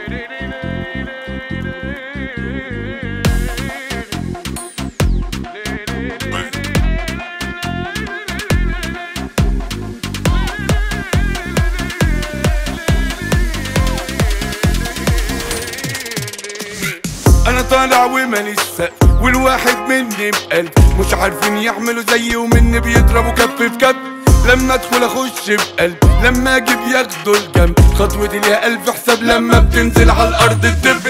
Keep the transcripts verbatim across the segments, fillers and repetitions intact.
انا طالع وماليش سقف والواحد مني بقلب مش عارفين يعملوا زيي ومني بيضربوا كف في كف. لما ادخل اخش بقلب لما اجي بياخدوا الجنب خطوتي ليها الف حساب لما بتنزل على الارض تدب.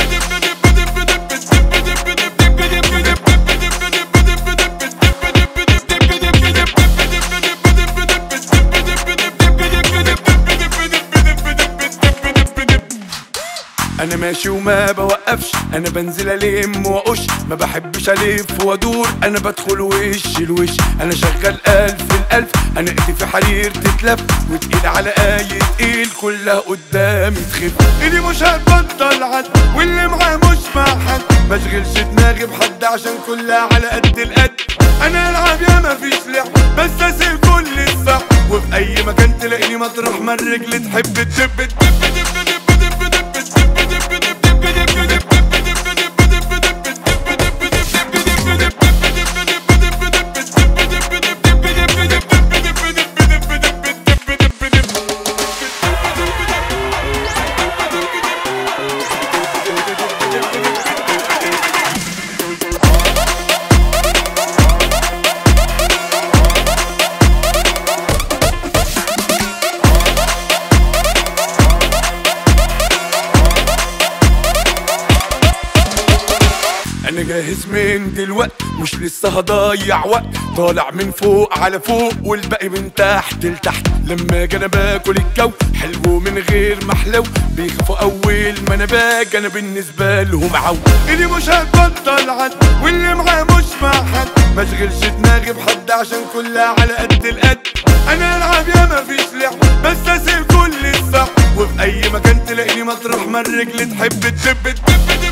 انا ماشي وما بوقفش، انا بنزل الم واقش، ما بحبش الف وادور، انا بدخل وش الوش، انا شغال الف الالف، انا ايدي في حرير تتلف وتقيل على اي تقيل كلها قدامي تخف. ايدي مش هتبطل عد واللي معاه مش مع حد، مشغلش دماغي بحد عشان كلها على قد القد. انا العب يا مفيش لعب بس اسيب كل الصح، وفي اي مكان تلاقيني مطرح ما الرجل تحب تدب تدب تدب. انا جاهز من دلوقت مش لسه هضيع وقت، طالع من فوق على فوق والباقي من تحت لتحت. لما اجي انا باكل الجو حلو من غير محلو، بيخافوا اول ما انا باجي انا بالنسبه لهم عو. ايدي مش هتبطل عد واللي معاه مش مع حد، مشغلش دماغي بحد عشان كلها على قد القد. انا العب يا مفيش لعب بس اسيب كل الصح، وفي اي مكان تلاقيني مطرح ما الرجل تحب تدب تدب.